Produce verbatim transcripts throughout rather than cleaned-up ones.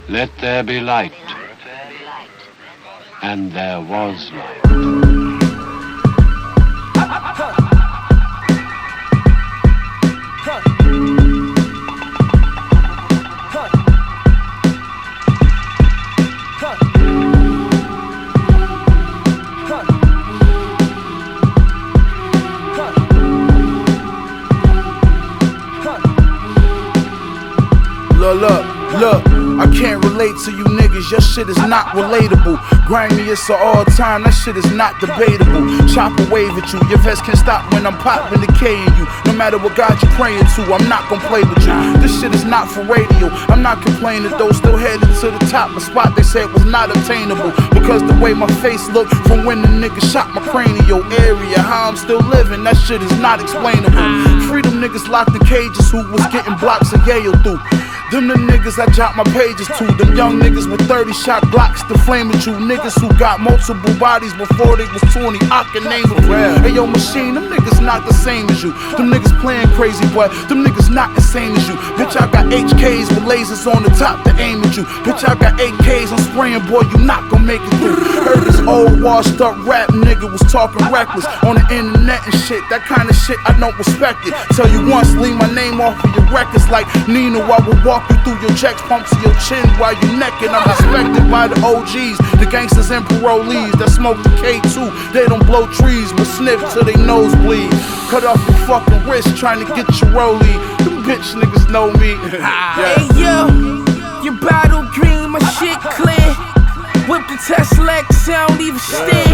Let there be light. And there was light. Look, look, look, I can't relate to you niggas, your shit is not relatable. Grimy, it's a all time, that shit is not debatable. Chop a wave at you, your vest can't stop when I'm popping the K in you. No matter what God you're praying to, I'm not gon' play with you. This shit is not for radio, I'm not complaining though. Still headed to the top, a spot they said was not obtainable. Because the way my face looked from when the nigga shot my cranial area. How I'm still living, that shit is not explainable. Freedom niggas locked in cages who was getting blocks of Yale through. Them the niggas I jot my pages to. Them young niggas with thirty shot Glocks to flame at you. Niggas who got multiple bodies before they was twenty. I can name them. Hey yo, Machine, them niggas not the same as you. Them niggas playing crazy, but them niggas not the same as you. Bitch, I got H Ks with lasers on the top to aim at you. Bitch, I got A Ks, I'm spraying, boy, you not gon' make it through. Heard this old washed up rap nigga was talking reckless on the internet and shit. That kind of shit, I don't respect it. Tell you once, leave my name off of your records like Nino. I will walk you through your checks, pump to your chin while you necking. I'm respected by the O Gs, the gangsters and parolees that smoke the K two. They don't blow trees, but sniff till they nose bleed. Cut off your fucking wrist trying to get your rollie. Them bitch niggas know me. Yeah. Hey yo, your bottle green, my shit clear. Whip the Tesla X, I don't even steer.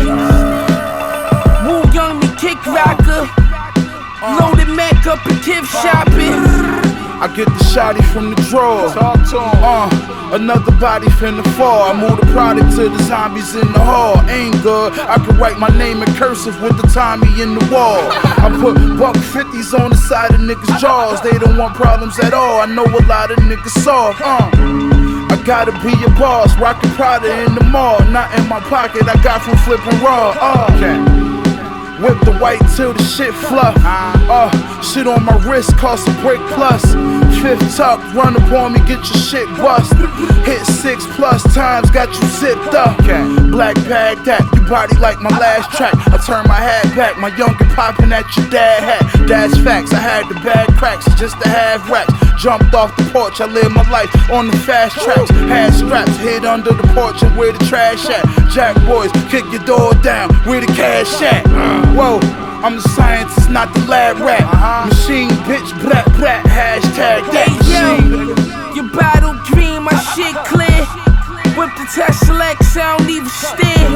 Woo young me kick rocker. Loaded Mac up and gift shopping. I get the shotty from the drawer. Uh, another body finna fall. I move the product to the zombies in the hall. Ain't good. I can write my name in cursive with the Tommy in the wall. I put buck fifties on the side of niggas' jaws. They don't want problems at all. I know a lot of niggas soft. Uh, I gotta be your boss. Rockin' Prada in the mall. Not in my pocket. I got from flipping raw. Uh, okay. Whip the white till the shit fluff. Uh, shit on my wrist cost a break plus. Fifth tuck, run up on me, get your shit bust. Hit six plus times, got you zipped up. Black bag that, you body like my last track. I turn my hat back, my younger poppin' at your dad hat. That's facts, I had the bad cracks just to have racks. Jumped off the porch, I live my life on the fast tracks. Had straps, hid under the porch and where the trash at. Jack boys, kick your door down, where the cash at. Whoa, I'm the scientist, not the lab rat. Machine, bitch, black, black, hashtag that machine. Your bottle green, my shit clear. Whip the Tesla X, I don't even steer.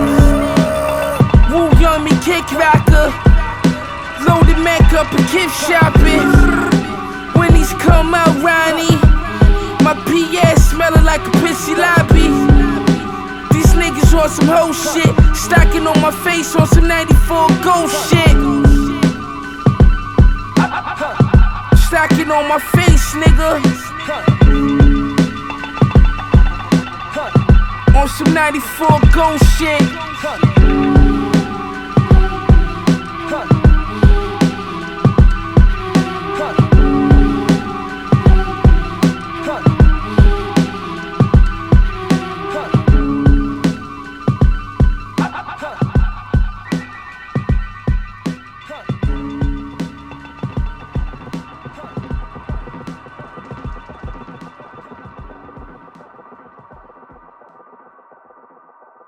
Woo young me kick rocker. Loaded Mac up and gift shopping. When these come out, Ronnie, my P S smelling like a pissy lobby. These niggas on some whole shit, stacking on my face on some ninety-four ghost shit. Stacking on my face, nigga. On some ninety-four ghost shit.